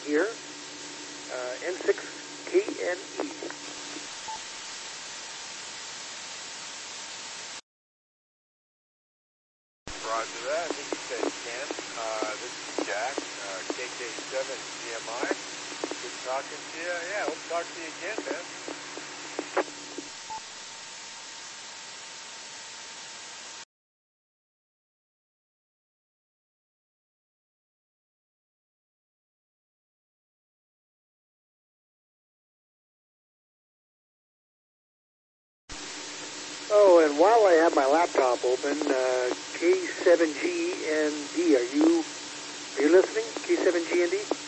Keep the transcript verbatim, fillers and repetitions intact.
here, uh, N six K N E. Roger that. I think you said Ken. Uh, this is Jack, uh, K K seven G M I. Good talking to you. Yeah, we'll talk to you again, man. Oh, and while I have my laptop open, uh, K seven G N D, are you, are you listening? K seven G N D?